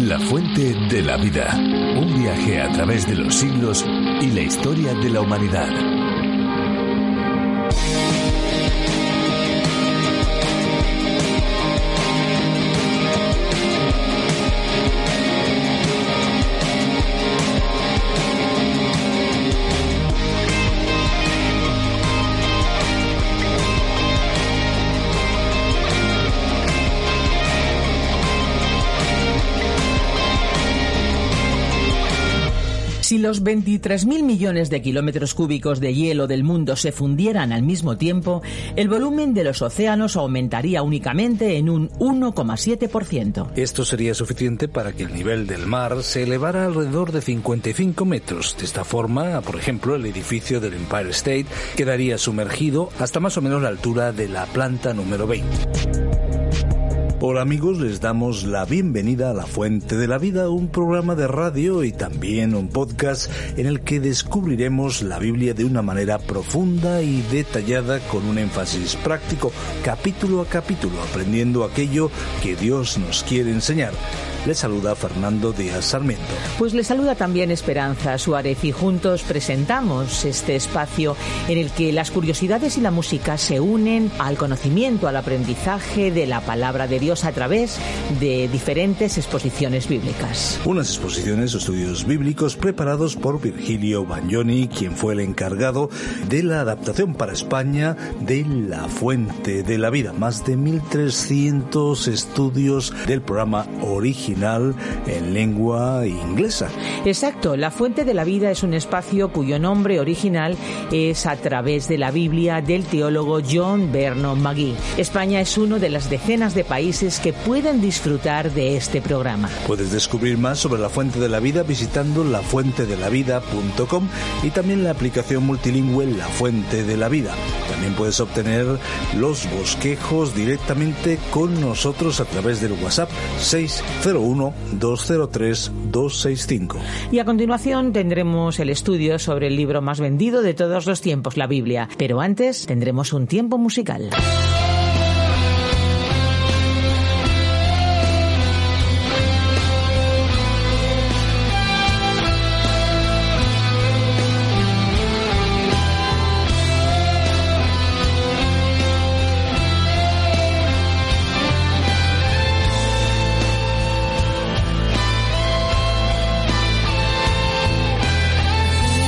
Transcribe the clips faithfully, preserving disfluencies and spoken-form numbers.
La fuente de la vida. Un viaje a través de los siglos y la historia de la humanidad. Si los veintitrés mil millones de kilómetros cúbicos de hielo del mundo se fundieran al mismo tiempo, el volumen de los océanos aumentaría únicamente en un uno coma siete por ciento. Esto sería suficiente para que el nivel del mar se elevara alrededor de cincuenta y cinco metros. De esta forma, por ejemplo, el edificio del Empire State quedaría sumergido hasta más o menos la altura de la planta número veinte. Hola amigos, les damos la bienvenida a La Fuente de la Vida, un programa de radio y también un podcast en el que descubriremos la Biblia de una manera profunda y detallada con un énfasis práctico, capítulo a capítulo, aprendiendo aquello que Dios nos quiere enseñar. Les saluda Fernando Díaz Sarmiento. Pues les saluda también Esperanza Suárez y juntos presentamos este espacio en el que las curiosidades y la música se unen al conocimiento, al aprendizaje de la palabra de Dios a través de diferentes exposiciones bíblicas. Unas exposiciones o estudios bíblicos preparados por Virgilio Bagnoni, quien fue el encargado de la adaptación para España de La Fuente de la Vida. Más de mil trescientos estudios del programa original en lengua inglesa. Exacto, La Fuente de la Vida es un espacio cuyo nombre original es a través de la Biblia del teólogo John Vernon McGee. España es uno de las decenas de países que pueden disfrutar de este programa. Puedes descubrir más sobre La Fuente de la Vida visitando la fuente de la vida punto com y también la aplicación multilingüe La Fuente de la Vida. También puedes obtener los bosquejos directamente con nosotros a través del WhatsApp seis cero uno, dos cero tres, dos seis cinco. Y a continuación tendremos el estudio sobre el libro más vendido de todos los tiempos, la Biblia. Pero antes tendremos un tiempo musical.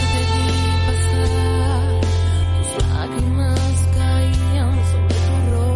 Lágrimas caían sobre tu rostro.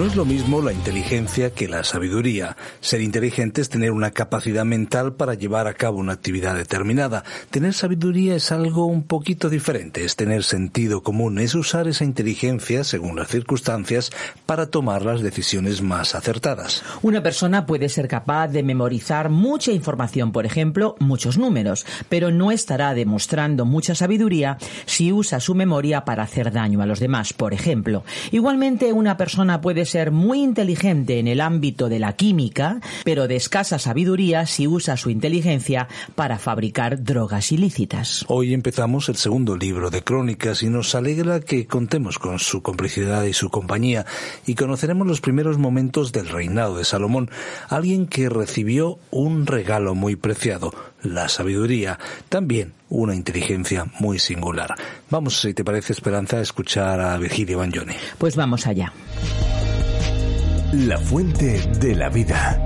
es lo mismo la inteligencia que la sabiduría. Ser inteligente es tener una capacidad mental para llevar a cabo una actividad determinada. Tener sabiduría es algo un poquito diferente, es tener sentido común, es usar esa inteligencia, según las circunstancias, para tomar las decisiones más acertadas. Una persona puede ser capaz de memorizar mucha información, por ejemplo, muchos números, pero no estará demostrando mucha sabiduría si usa su memoria para hacer daño a los demás, por ejemplo. Igualmente, una persona puede ser muy inteligente en el ámbito de la química, pero de escasa sabiduría si usa su inteligencia para fabricar drogas ilícitas. Hoy empezamos el segundo libro de Crónicas y nos alegra que contemos con su complicidad y su compañía y conoceremos los primeros momentos del reinado de Salomón, alguien que recibió un regalo muy preciado, la sabiduría, también una inteligencia muy singular. Vamos, si te parece, Esperanza, a escuchar a Virgilio Bagnoni. Pues vamos allá. La fuente de la vida.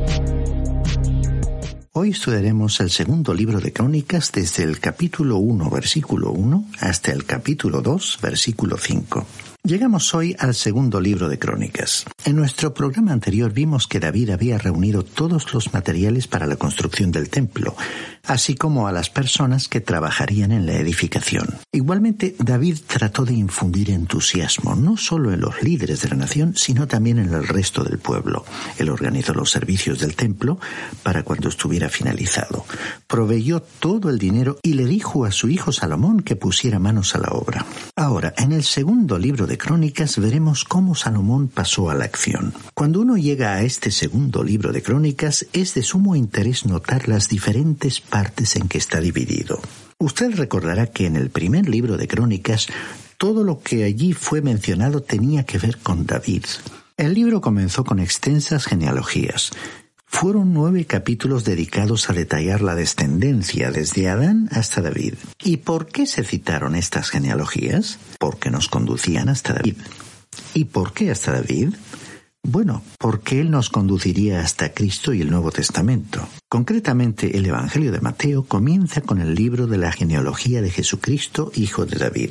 Hoy estudiaremos el segundo libro de Crónicas desde el capítulo uno, versículo uno, hasta el capítulo dos, versículo cinco. Llegamos hoy al segundo libro de Crónicas. En nuestro programa anterior vimos que David había reunido todos los materiales para la construcción del templo, así como a las personas que trabajarían en la edificación. Igualmente, David trató de infundir entusiasmo, no solo en los líderes de la nación, sino también en el resto del pueblo. Él organizó los servicios del templo para cuando estuviera finalizado. Proveyó todo el dinero y le dijo a su hijo Salomón que pusiera manos a la obra. Ahora, en el segundo libro de Crónicas veremos cómo Salomón pasó a la acción. Cuando uno llega a este segundo libro de Crónicas, es de sumo interés notar las diferentes partes en que está dividido. Usted recordará que en el primer libro de Crónicas, todo lo que allí fue mencionado tenía que ver con David. El libro comenzó con extensas genealogías. Fueron nueve capítulos dedicados a detallar la descendencia desde Adán hasta David. ¿Y por qué se citaron estas genealogías? Porque nos conducían hasta David. ¿Y por qué hasta David? Bueno, porque él nos conduciría hasta Cristo y el Nuevo Testamento. Concretamente, el Evangelio de Mateo comienza con el libro de la genealogía de Jesucristo, hijo de David.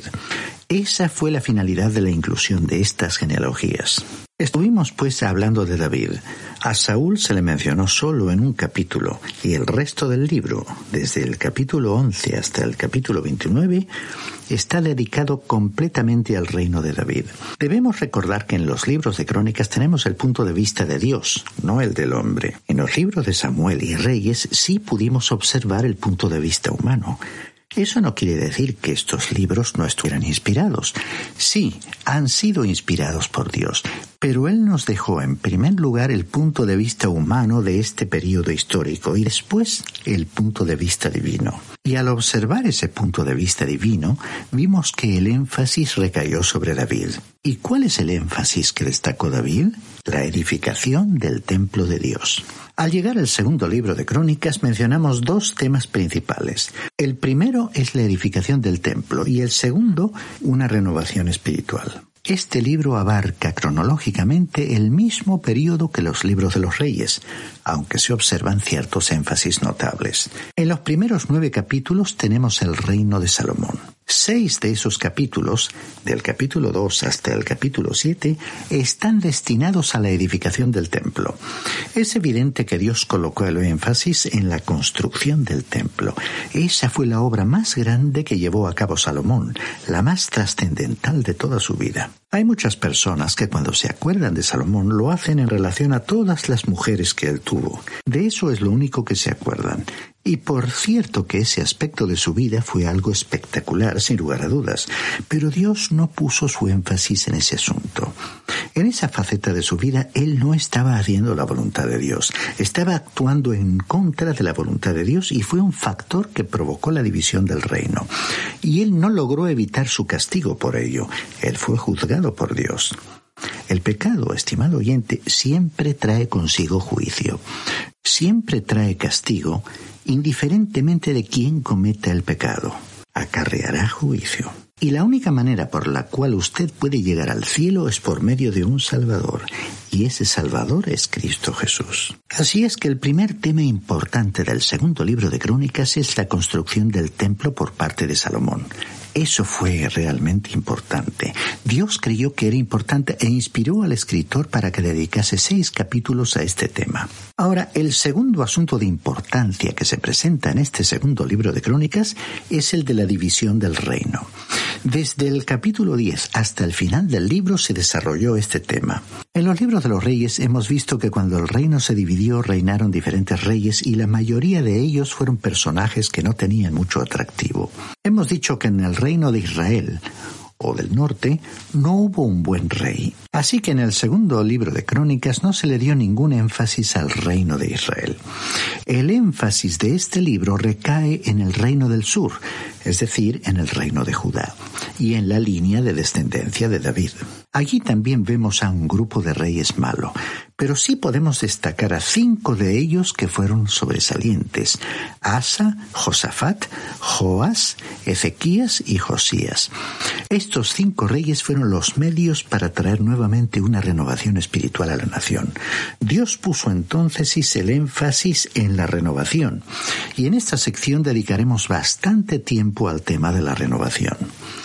Esa fue la finalidad de la inclusión de estas genealogías. Estuvimos pues hablando de David. A Saúl se le mencionó solo en un capítulo y el resto del libro, desde el capítulo once hasta el capítulo veintinueve, está dedicado completamente al reino de David. Debemos recordar que en los libros de Crónicas tenemos el punto de vista de Dios, no el del hombre. En los libros de Samuel y Reyes sí pudimos observar el punto de vista humano. Eso no quiere decir que estos libros no estuvieran inspirados. Sí, han sido inspirados por Dios, pero Él nos dejó en primer lugar el punto de vista humano de este periodo histórico y después el punto de vista divino. Y al observar ese punto de vista divino, vimos que el énfasis recayó sobre David. ¿Y cuál es el énfasis que destacó David? La edificación del templo de Dios. Al llegar al segundo libro de Crónicas mencionamos dos temas principales. El primero es la edificación del templo y el segundo, una renovación espiritual. Este libro abarca cronológicamente el mismo periodo que los libros de los reyes, aunque se observan ciertos énfasis notables. En los primeros nueve capítulos tenemos el reino de Salomón. Seis de esos capítulos, del capítulo dos hasta el capítulo siete, están destinados a la edificación del templo. Es evidente que Dios colocó el énfasis en la construcción del templo. Esa fue la obra más grande que llevó a cabo Salomón, la más trascendental de toda su vida. Hay muchas personas que cuando se acuerdan de Salomón lo hacen en relación a todas las mujeres que él tuvo. De eso es lo único que se acuerdan. Y por cierto que ese aspecto de su vida fue algo espectacular, sin lugar a dudas, pero Dios no puso su énfasis en ese asunto. En esa faceta de su vida, él no estaba haciendo la voluntad de Dios, estaba actuando en contra de la voluntad de Dios y fue un factor que provocó la división del reino. Y él no logró evitar su castigo por ello, él fue juzgado por Dios. El pecado, estimado oyente, siempre trae consigo juicio, siempre trae castigo, indiferentemente de quién cometa el pecado, acarreará juicio. Y la única manera por la cual usted puede llegar al cielo es por medio de un Salvador. y ese Salvador es Cristo Jesús. Así es que el primer tema importante del segundo libro de Crónicas es la construcción del templo por parte de Salomón. Eso fue realmente importante. Dios creyó que era importante e inspiró al escritor para que dedicase seis capítulos a este tema. Ahora, el segundo asunto de importancia que se presenta en este segundo libro de Crónicas es el de la división del reino. Desde el capítulo diez hasta el final del libro se desarrolló este tema. En los libros de los reyes hemos visto que cuando el reino se dividió reinaron diferentes reyes y la mayoría de ellos fueron personajes que no tenían mucho atractivo. Hemos dicho que en el reino de Israel o del norte no hubo un buen rey. Así que en el segundo libro de Crónicas no se le dio ningún énfasis al reino de Israel. El énfasis de este libro recae en el reino del sur, es decir, en el reino de Judá, y en la línea de descendencia de David. Allí también vemos a un grupo de reyes malo, pero sí podemos destacar a cinco de ellos que fueron sobresalientes: Asa, Josafat, Joás, Ezequías y Josías. Estos cinco reyes fueron los medios para traer nuevamente una renovación espiritual a la nación. Dios puso entonces el énfasis en la renovación, y en esta sección dedicaremos bastante tiempo al tema de la renovación.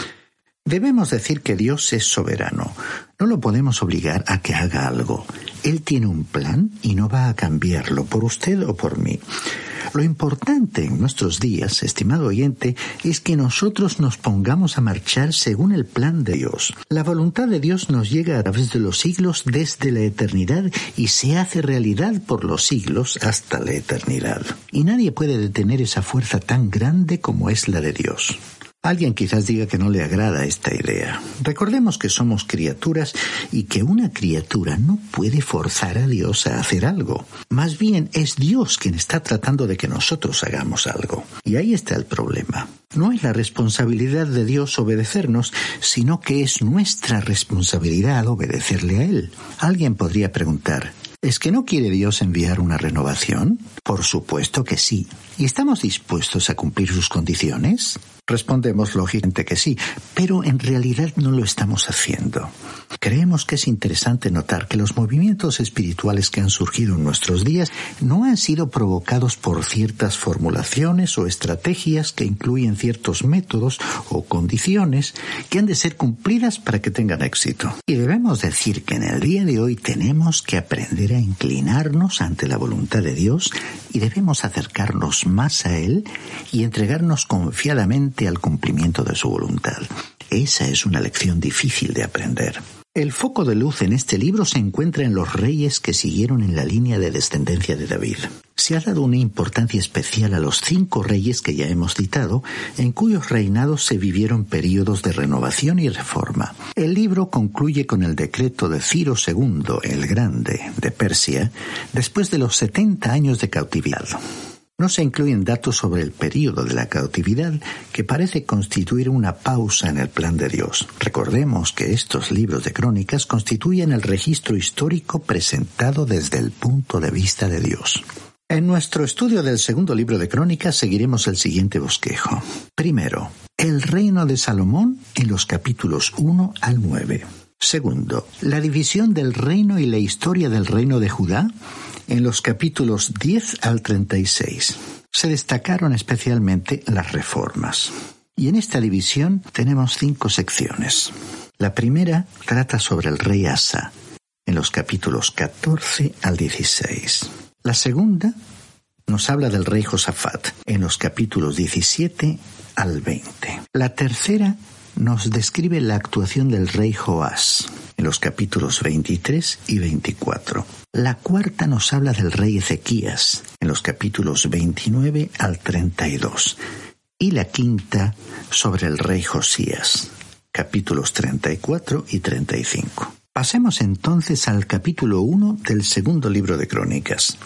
Debemos decir que Dios es soberano. No lo podemos obligar a que haga algo. Él tiene un plan y no va a cambiarlo por usted o por mí. Lo importante en nuestros días, estimado oyente, es que nosotros nos pongamos a marchar según el plan de Dios. La voluntad de Dios nos llega a través de los siglos desde la eternidad y se hace realidad por los siglos hasta la eternidad. Y nadie puede detener esa fuerza tan grande como es la de Dios. Alguien quizás diga que no le agrada esta idea. Recordemos que somos criaturas y que una criatura no puede forzar a Dios a hacer algo. Más bien es Dios quien está tratando de que nosotros hagamos algo. Y ahí está el problema. No es la responsabilidad de Dios obedecernos, sino que es nuestra responsabilidad obedecerle a Él. Alguien podría preguntar: ¿es que no quiere Dios enviar una renovación? Por supuesto que sí. ¿Y estamos dispuestos a cumplir sus condiciones? Respondemos lógicamente que sí, pero en realidad no lo estamos haciendo. Creemos que es interesante notar que los movimientos espirituales que han surgido en nuestros días no han sido provocados por ciertas formulaciones o estrategias que incluyen ciertos métodos o condiciones que han de ser cumplidas para que tengan éxito. Y debemos decir que en el día de hoy tenemos que aprender a inclinarnos ante la voluntad de Dios y debemos acercarnos más a Él y entregarnos confiadamente al cumplimiento de su voluntad. Esa es una lección difícil de aprender. El foco de luz en este libro se encuentra en los reyes que siguieron en la línea de descendencia de David. Se ha dado una importancia especial a los cinco reyes que ya hemos citado, en cuyos reinados se vivieron períodos de renovación y reforma. El libro concluye con el decreto de Ciro segundo, el Grande, de Persia, después de los setenta años de cautividad. No se incluyen datos sobre el período de la cautividad, que parece constituir una pausa en el plan de Dios. Recordemos que estos libros de crónicas constituyen el registro histórico presentado desde el punto de vista de Dios. En nuestro estudio del segundo libro de Crónicas seguiremos el siguiente bosquejo. Primero, el reino de Salomón en los capítulos uno al nueve. Segundo, la división del reino y la historia del reino de Judá en los capítulos diez al treinta y seis. Se destacaron especialmente las reformas. Y en esta división tenemos cinco secciones. La primera trata sobre el rey Asa, en los capítulos catorce al dieciséis. La segunda nos habla del rey Josafat, en los capítulos diecisiete al veinte. La tercera nos describe la actuación del rey Joás, en los capítulos veintitrés y veinticuatro. La cuarta nos habla del rey Ezequías, en los capítulos veintinueve al treinta y dos. Y la quinta sobre el rey Josías, capítulos treinta y cuatro y treinta y cinco. Pasemos entonces al capítulo uno del segundo libro de Crónicas.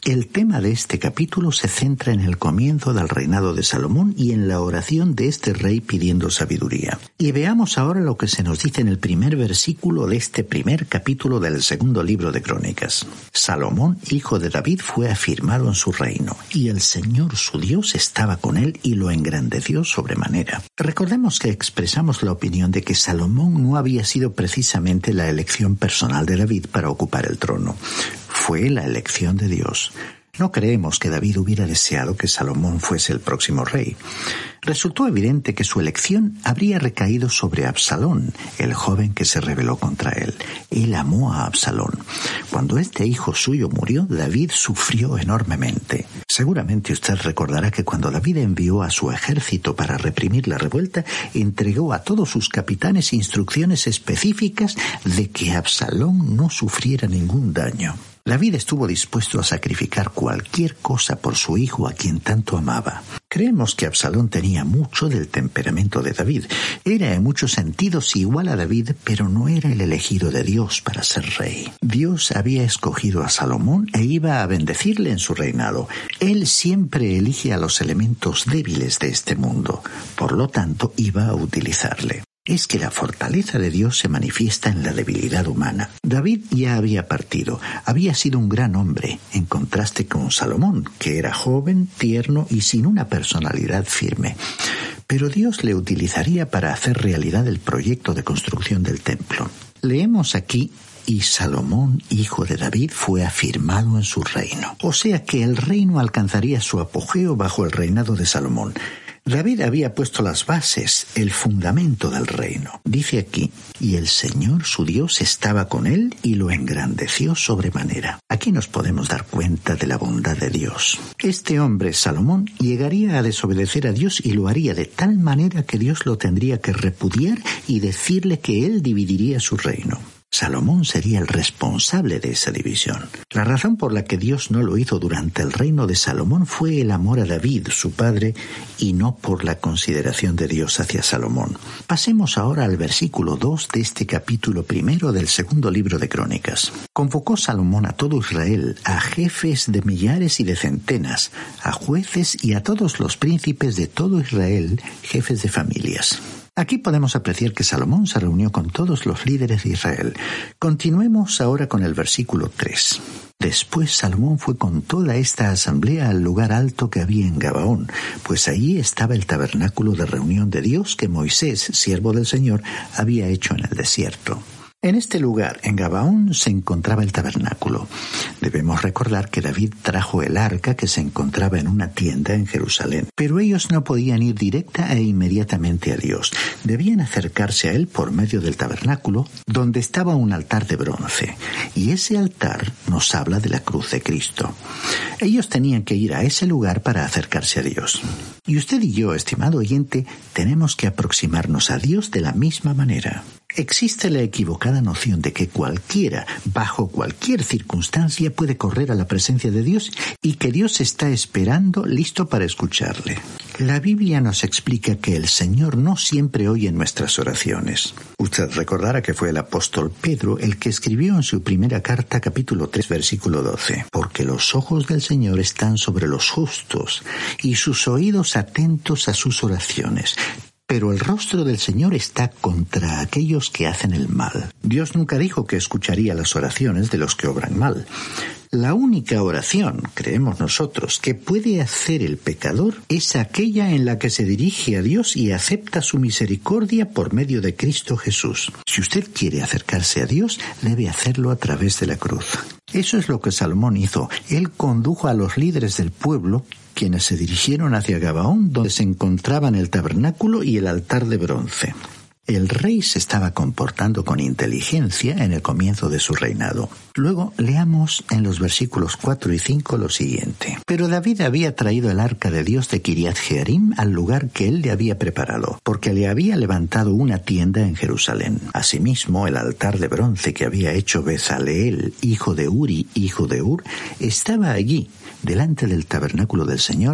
El tema de este capítulo se centra en el comienzo del reinado de Salomón y en la oración de este rey pidiendo sabiduría. Y veamos ahora lo que se nos dice en el primer versículo de este primer capítulo del segundo libro de Crónicas. Salomón, hijo de David, fue afirmado en su reino, y el Señor su Dios estaba con él y lo engrandeció sobremanera. Recordemos que expresamos la opinión de que Salomón no había sido precisamente la elección personal de David para ocupar el trono. Fue la elección de Dios. No creemos que David hubiera deseado que Salomón fuese el próximo rey. Resultó evidente que su elección habría recaído sobre Absalón, el joven que se rebeló contra él. Él amó a Absalón. Cuando este hijo suyo murió, David sufrió enormemente. Seguramente usted recordará que cuando David envió a su ejército para reprimir la revuelta, entregó a todos sus capitanes instrucciones específicas de que Absalón no sufriera ningún daño. David estuvo dispuesto a sacrificar cualquier cosa por su hijo a quien tanto amaba. Creemos que Absalón tenía mucho del temperamento de David. Era en muchos sentidos igual a David, pero no era el elegido de Dios para ser rey. Dios había escogido a Salomón e iba a bendecirle en su reinado. Él siempre elige a los elementos débiles de este mundo. Por lo tanto, iba a utilizarle. Es que la fortaleza de Dios se manifiesta en la debilidad humana. David ya había partido, había sido un gran hombre, en contraste con Salomón, que era joven, tierno y sin una personalidad firme. Pero Dios le utilizaría para hacer realidad el proyecto de construcción del templo. Leemos aquí: y Salomón, hijo de David, fue afirmado en su reino. O sea que el reino alcanzaría su apogeo bajo el reinado de Salomón. David había puesto las bases, el fundamento del reino. Dice aquí: y el Señor su Dios estaba con él y lo engrandeció sobremanera. Aquí nos podemos dar cuenta de la bondad de Dios. Este hombre, Salomón, llegaría a desobedecer a Dios y lo haría de tal manera que Dios lo tendría que repudiar y decirle que él dividiría su reino. Salomón sería el responsable de esa división. La razón por la que Dios no lo hizo durante el reino de Salomón fue el amor a David, su padre, y no por la consideración de Dios hacia Salomón. Pasemos ahora al versículo dos de este capítulo primero del segundo libro de Crónicas. Convocó Salomón a todo Israel, a jefes de millares y de centenas, a jueces y a todos los príncipes de todo Israel, jefes de familias. Aquí podemos apreciar que Salomón se reunió con todos los líderes de Israel. Continuemos ahora con el versículo tres. Después Salomón fue con toda esta asamblea al lugar alto que había en Gabaón, pues allí estaba el tabernáculo de reunión de Dios que Moisés, siervo del Señor, había hecho en el desierto. En este lugar, en Gabaón, se encontraba el tabernáculo. Debemos recordar que David trajo el arca que se encontraba en una tienda en Jerusalén. Pero ellos no podían ir directa e inmediatamente a Dios. Debían acercarse a él por medio del tabernáculo, donde estaba un altar de bronce. Y ese altar nos habla de la cruz de Cristo. Ellos tenían que ir a ese lugar para acercarse a Dios. Y usted y yo, estimado oyente, tenemos que aproximarnos a Dios de la misma manera. Existe la equivocada noción de que cualquiera, bajo cualquier circunstancia, puede correr a la presencia de Dios y que Dios está esperando, listo para escucharle. La Biblia nos explica que el Señor no siempre oye nuestras oraciones. Usted recordará que fue el apóstol Pedro el que escribió en su primera carta, capítulo tres, versículo doce, porque los ojos del Señor están sobre los justos y sus oídos atentos a sus oraciones. Pero el rostro del Señor está contra aquellos que hacen el mal. Dios nunca dijo que escucharía las oraciones de los que obran mal. La única oración, creemos nosotros, que puede hacer el pecador es aquella en la que se dirige a Dios y acepta su misericordia por medio de Cristo Jesús. Si usted quiere acercarse a Dios, debe hacerlo a través de la cruz. Eso es lo que Salomón hizo. Él condujo a los líderes del pueblo, quienes se dirigieron hacia Gabaón, donde se encontraban el tabernáculo y el altar de bronce. El rey se estaba comportando con inteligencia en el comienzo de su reinado. Luego leamos en los versículos cuatro y cinco lo siguiente. Pero David había traído el arca de Dios de Kiriat Jearim al lugar que él le había preparado, porque le había levantado una tienda en Jerusalén. Asimismo, el altar de bronce que había hecho Bezaleel, hijo de Uri, hijo de Ur, estaba allí, delante del tabernáculo del Señor,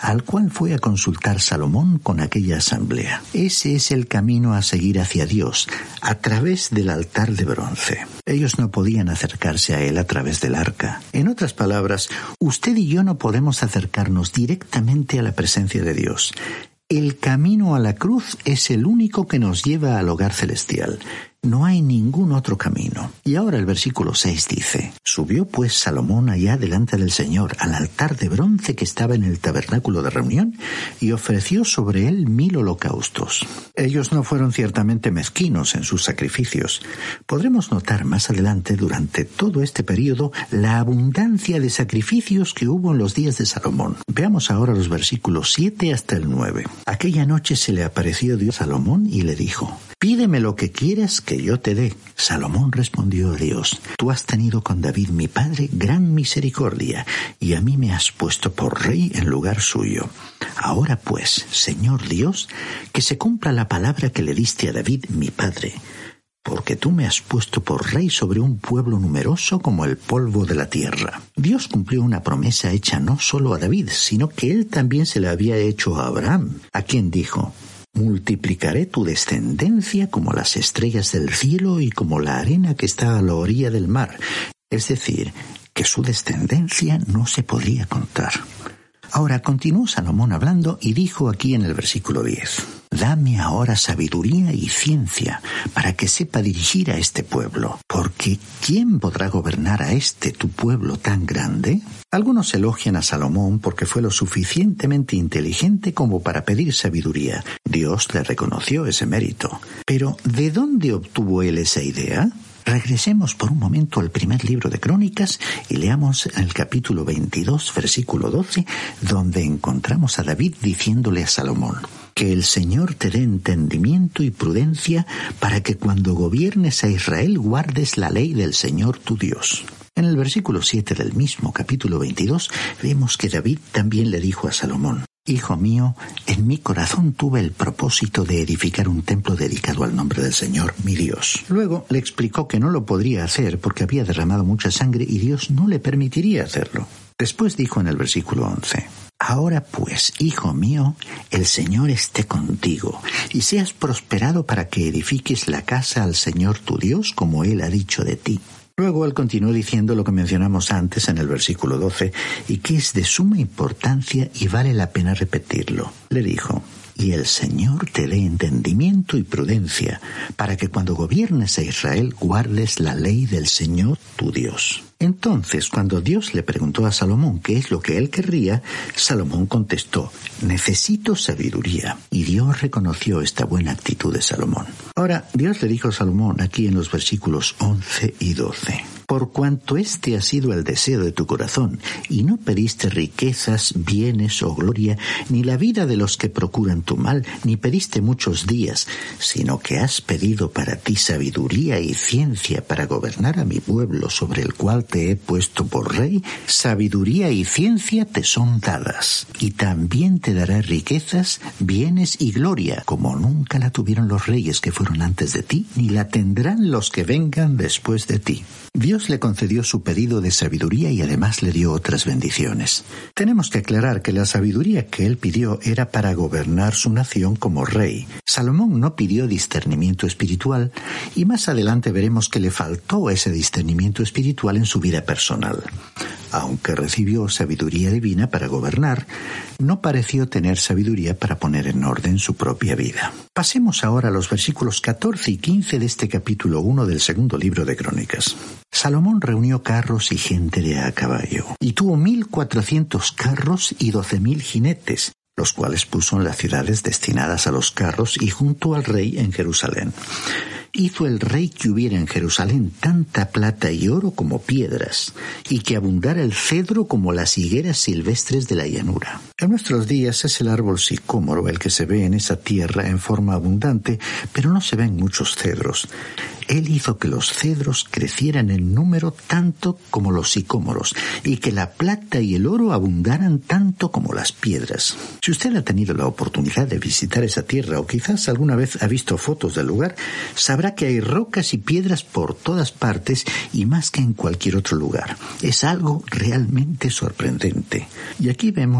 al cual fue a consultar Salomón con aquella asamblea. Ese es el camino a seguir hacia Dios, a través del altar de bronce. Ellos no podían acercarse a él a través del arca. En otras palabras, usted y yo no podemos acercarnos directamente a la presencia de Dios. El camino a la cruz es el único que nos lleva al hogar celestial. No hay ningún otro camino. Y ahora el versículo seis dice: Subió pues Salomón allá delante del Señor al altar de bronce que estaba en el tabernáculo de reunión y ofreció sobre él mil holocaustos. Ellos no fueron ciertamente mezquinos en sus sacrificios. Podremos notar más adelante durante todo este período la abundancia de sacrificios que hubo en los días de Salomón. Veamos ahora los versículos siete hasta el nueve. Aquella noche se le apareció Dios a Salomón y le dijo: Pídeme lo que quieras que yo te dé. Salomón respondió a Dios: Tú has tenido con David mi padre gran misericordia, y a mí me has puesto por rey en lugar suyo. Ahora pues, Señor Dios, que se cumpla la palabra que le diste a David mi padre, porque tú me has puesto por rey sobre un pueblo numeroso como el polvo de la tierra. Dios cumplió una promesa hecha no solo a David, sino que él también se la había hecho a Abraham, a quien dijo: Multiplicaré tu descendencia como las estrellas del cielo y como la arena que está a la orilla del mar. Es decir, que su descendencia no se podría contar. Ahora continuó Salomón hablando y dijo aquí en el versículo diez: Dame ahora sabiduría y ciencia para que sepa dirigir a este pueblo, porque ¿quién podrá gobernar a este tu pueblo tan grande? Algunos elogian a Salomón porque fue lo suficientemente inteligente como para pedir sabiduría. Dios le reconoció ese mérito. Pero ¿de dónde obtuvo él esa idea? Regresemos por un momento al primer libro de Crónicas y leamos el capítulo veintidós, versículo doce, donde encontramos a David diciéndole a Salomón: Que el Señor te dé entendimiento y prudencia para que cuando gobiernes a Israel guardes la ley del Señor tu Dios. En el versículo siete del mismo capítulo veintidós vemos que David también le dijo a Salomón: Hijo mío, en mi corazón tuve el propósito de edificar un templo dedicado al nombre del Señor, mi Dios. Luego le explicó que no lo podría hacer porque había derramado mucha sangre y Dios no le permitiría hacerlo. Después dijo en el versículo once: Ahora pues, hijo mío, el Señor esté contigo, y seas prosperado para que edifiques la casa al Señor tu Dios, como Él ha dicho de ti. Luego él continuó diciendo lo que mencionamos antes en el versículo doce, y que es de suma importancia y vale la pena repetirlo. Le dijo: Y el Señor te dé entendimiento y prudencia, para que cuando gobiernes a Israel guardes la ley del Señor tu Dios. Entonces, cuando Dios le preguntó a Salomón qué es lo que él querría, Salomón contestó: necesito sabiduría. Y Dios reconoció esta buena actitud de Salomón. Ahora, Dios le dijo a Salomón aquí en los versículos once y doce: Por cuanto este ha sido el deseo de tu corazón, y no pediste riquezas, bienes o gloria, ni la vida de los que procuran tu mal, ni pediste muchos días, sino que has pedido para ti sabiduría y ciencia para gobernar a mi pueblo sobre el cual te he puesto por rey, sabiduría y ciencia te son dadas, y también te dará riquezas, bienes y gloria, como nunca la tuvieron los reyes que fueron antes de ti, ni la tendrán los que vengan después de ti. Dios le concedió su pedido de sabiduría y además le dio otras bendiciones. Tenemos que aclarar que la sabiduría que él pidió era para gobernar su nación como rey. Salomón no pidió discernimiento espiritual y más adelante veremos que le faltó ese discernimiento espiritual en su vida personal. Aunque recibió sabiduría divina para gobernar, no pareció tener sabiduría para poner en orden su propia vida. Pasemos ahora a los versículos catorce y quince de este capítulo uno del segundo libro de Crónicas. Salomón reunió carros y gente de a caballo, y tuvo mil cuatrocientos carros y doce mil jinetes, los cuales puso en las ciudades destinadas a los carros y junto al rey en Jerusalén. Hizo el rey que hubiera en Jerusalén tanta plata y oro como piedras, y que abundara el cedro como las higueras silvestres de la llanura. En nuestros días es el árbol sicómoro el que se ve en esa tierra en forma abundante, pero no se ven muchos cedros. Él hizo que los cedros crecieran en número tanto como los sicómoros, y que la plata y el oro abundaran tanto como las piedras. Si usted ha tenido la oportunidad de visitar esa tierra, o quizás alguna vez ha visto fotos del lugar, sabrá que hay rocas y piedras por todas partes y más que en cualquier otro lugar. Es algo realmente sorprendente. Y aquí vemos que por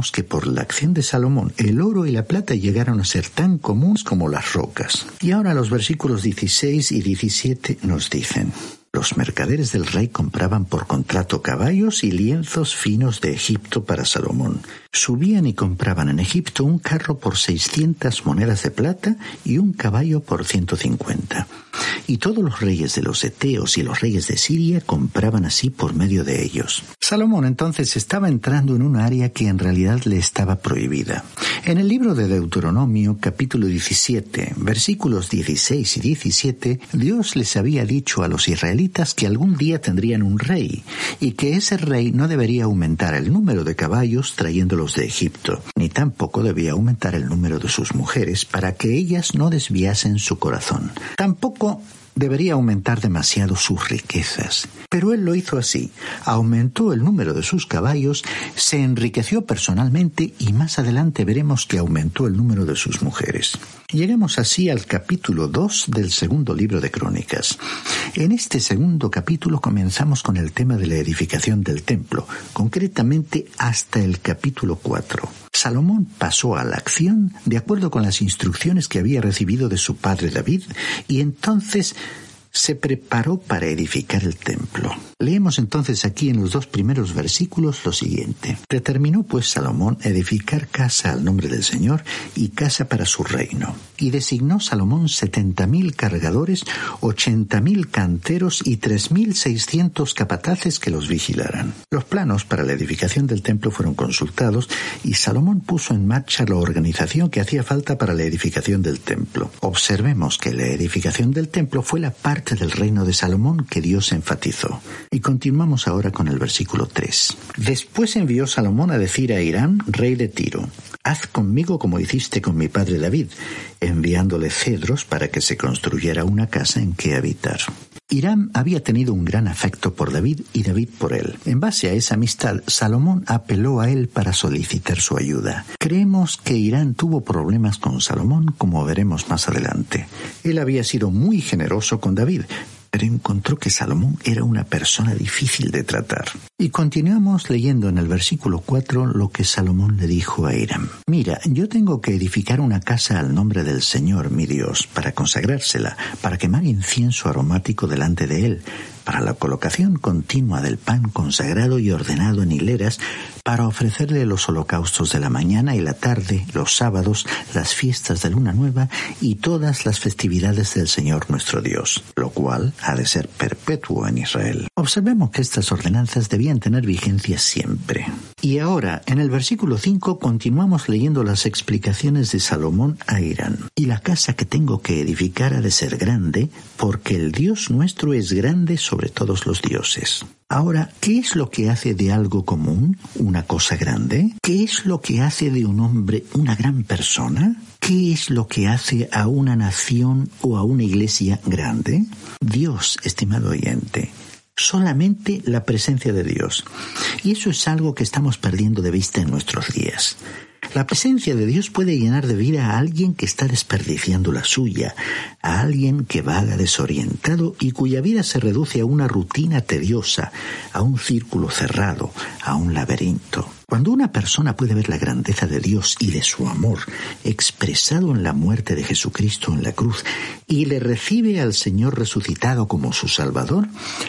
la acción de Salomón, el oro y la plata llegaron a ser tan comunes como las rocas. Y ahora los versículos dieciséis y diecisiete nos dicen: los mercaderes del rey compraban por contrato caballos y lienzos finos de Egipto para Salomón. Subían y compraban en Egipto un carro por seiscientas monedas de plata y un caballo por ciento cincuenta. Y todos los reyes de los Eteos y los reyes de Siria compraban así por medio de ellos. Salomón entonces estaba entrando en un área que en realidad le estaba prohibida. En el libro de Deuteronomio, capítulo diecisiete, versículos dieciséis y diecisiete, Dios les había dicho a los israelitas que algún día tendrían un rey, y que ese rey no debería aumentar el número de caballos trayéndolos de Egipto, ni tampoco debía aumentar el número de sus mujeres para que ellas no desviasen su corazón. Tampoco debería aumentar demasiado sus riquezas. Pero él lo hizo así. Aumentó el número de sus caballos, se enriqueció personalmente y más adelante veremos que aumentó el número de sus mujeres. Llegamos así al capítulo dos del segundo libro de Crónicas. En este segundo capítulo comenzamos con el tema de la edificación del templo, concretamente hasta el capítulo cuatro. Salomón pasó a la acción de acuerdo con las instrucciones que había recibido de su padre David y entonces se preparó para edificar el templo. Leemos entonces aquí en los dos primeros versículos lo siguiente: determinó pues Salomón edificar casa al nombre del Señor y casa para su reino. Y designó Salomón setenta mil cargadores, ochenta mil canteros y tres mil seiscientos capataces que los vigilaran. Los planos para la edificación del templo fueron consultados y Salomón puso en marcha la organización que hacía falta para la edificación del templo. Observemos que la edificación del templo fue la parte del reino de Salomón que Dios enfatizó. Y continuamos ahora con el versículo tres. Después envió Salomón a decir a Hiram, rey de Tiro: haz conmigo como hiciste con mi padre David, enviándole cedros para que se construyera una casa en que habitar. Hiram había tenido un gran afecto por David y David por él. En base a esa amistad, Salomón apeló a él para solicitar su ayuda. Creemos que Hiram tuvo problemas con Salomón, como veremos más adelante. Él había sido muy generoso con David, pero encontró que Salomón era una persona difícil de tratar. Y continuamos leyendo en el versículo cuatro lo que Salomón le dijo a Hiram: mira, yo tengo que edificar una casa al nombre del Señor, mi Dios, para consagrársela, para quemar incienso aromático delante de él, para la colocación continua del pan consagrado y ordenado en hileras, para ofrecerle los holocaustos de la mañana y la tarde, los sábados, las fiestas de luna nueva y todas las festividades del Señor nuestro Dios, lo cual ha de ser perpetuo en Israel. Observemos que estas ordenanzas debían tener vigencia siempre. Y ahora, en el versículo cinco, continuamos leyendo las explicaciones de Salomón a Hiram. Y la casa que tengo que edificar ha de ser grande, porque el Dios nuestro es grande sobre todos los dioses. Ahora, ¿qué es lo que hace de algo común una cosa grande? ¿Qué es lo que hace de un hombre una gran persona? ¿Qué es lo que hace a una nación o a una iglesia grande? Dios, estimado oyente. Solamente la presencia de Dios. Y eso es algo que estamos perdiendo de vista en nuestros días. La presencia de Dios puede llenar de vida a alguien que está desperdiciando la suya, a alguien que vaga desorientado y cuya vida se reduce a una rutina tediosa, a un círculo cerrado, a un laberinto. Cuando una persona puede ver la grandeza de Dios y de su amor expresado en la muerte de Jesucristo en la cruz y le recibe al Señor resucitado como su Salvador,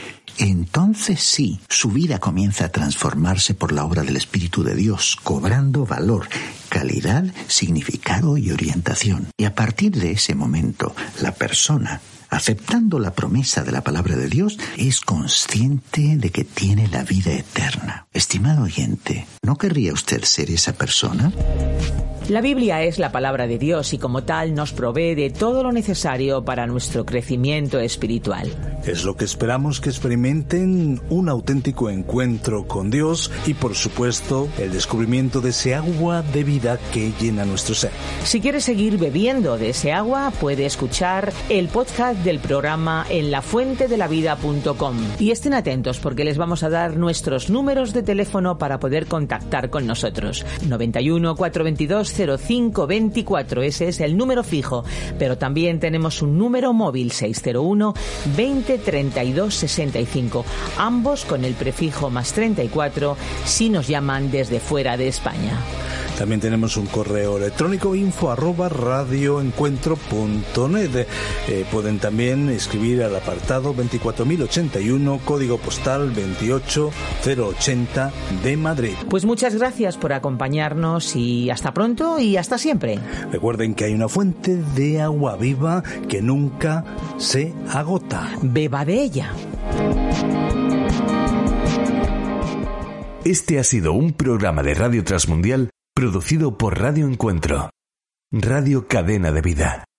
entonces sí, su vida comienza a transformarse por la obra del Espíritu de Dios, cobrando valor, calidad, significado y orientación. Y a partir de ese momento, la persona, aceptando la promesa de la palabra de Dios, es consciente de que tiene la vida eterna. Estimado oyente, ¿no querría usted ser esa persona? La Biblia es la palabra de Dios y como tal nos provee de todo lo necesario para nuestro crecimiento espiritual. Es lo que esperamos que experimenten un auténtico encuentro con Dios y, por supuesto, el descubrimiento de ese agua de vida que llena nuestro ser. Si quieres seguir bebiendo de ese agua, puede escuchar el podcast del programa en la fuente de la vida punto com. Y estén atentos porque les vamos a dar nuestros números de teléfono para poder contactar con nosotros. noventa y uno, cuatrocientos veintidós, cero cinco veinticuatro, ese es el número fijo, pero también tenemos un número móvil seiscientos uno, veinte, treinta y dos, sesenta y cinco, ambos con el prefijo más treinta y cuatro si nos llaman desde fuera de España. También tenemos un correo electrónico, info arroba radioencuentro punto net. Eh, pueden también escribir al apartado veinticuatro mil ochenta y uno, código postal veintiocho mil ochenta de Madrid. Pues muchas gracias por acompañarnos y hasta pronto y hasta siempre. Recuerden que hay una fuente de agua viva que nunca se agota. Beba de ella. Este ha sido un programa de Radio Transmundial producido por Radio Encuentro, Radio Cadena de Vida.